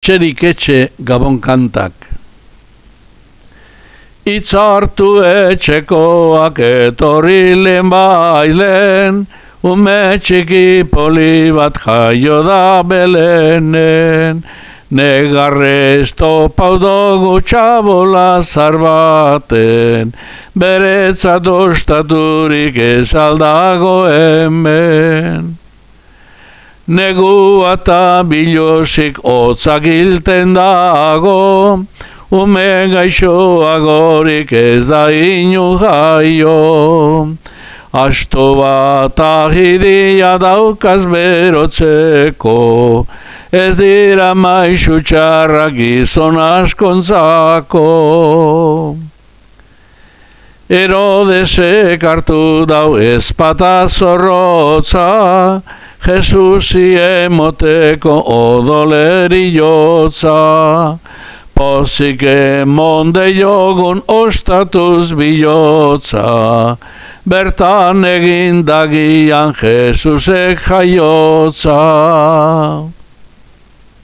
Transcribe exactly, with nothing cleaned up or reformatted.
etxerik etxe Gabon kantak. Itzartu etxekoak etorri lehen bailen, ume txiki poli bat jaio da Belenen. Negarrez topau dugu txabola zarbaten, beretzat ostaturik ez aldago hemen. Negua eta bilosik hotzak hilten dago, ume gaixoagorik ez da inu jaio. Asto bat ahidia daukaz berotzeko, ez dira maisu txarrak gizon askontzako. Herodesek hartu dau ezpata zorrotza, Jesusi emoteko odoleri jotza. Pozik emonde jogun ostatuz bilotza, bertan egin dagian Jesusek jaiotza.